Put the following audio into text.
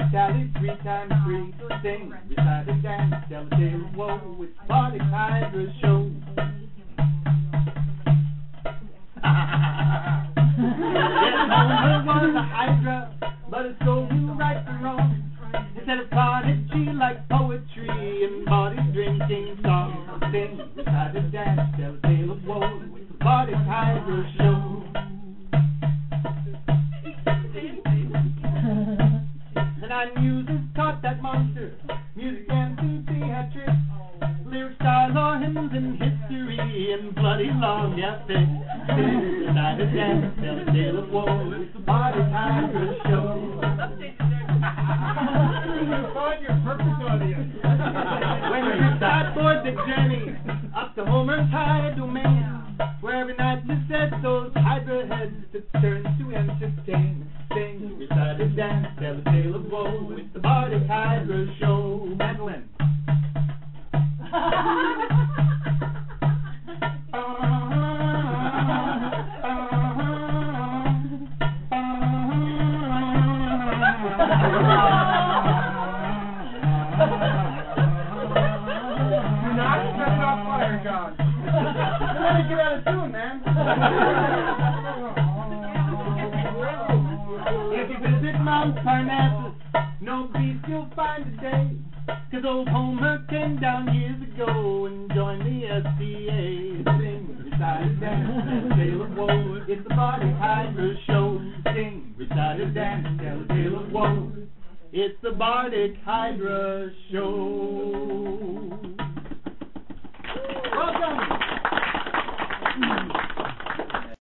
tally 3 times 3. Sing, recite, and dance, tell a tale of woe. It's Bardic Hydra show. Yes, Homer was a Hydra, but his soul knew right from wrong. Instead of carnage, he liked poetry and Bardic drinking songs. Sing, recite, and dance, tell a tale of woe. It's the Bardic Hydra show. The 9 muses taught that monster music and symphony had tricks, lyric style or hymns in history and bloody long epics. Sing, recite, and dance, tell a tale of woe. It's the Bardic Hydra show. You find your perfect audience. When you start board the journey up to Homer's high domain, where every night the set those Hydra heads to turn to entertain. Sing, recite, and dance, tell a tale of woe. It's the Bardic Hydra show. Mandolin. Do not set it on fire, John. Don't let it get out of tune, man. If you visit Mount Parnassus, no beast you'll find today. 'Cause old Homer came down years ago and joined the SCA. Sing, recite, and dance, tell a tale of woe. It's the Bardic Hydra show. Sing, recite, and dance, tell a tale of woe. It's the Bardic Hydra show.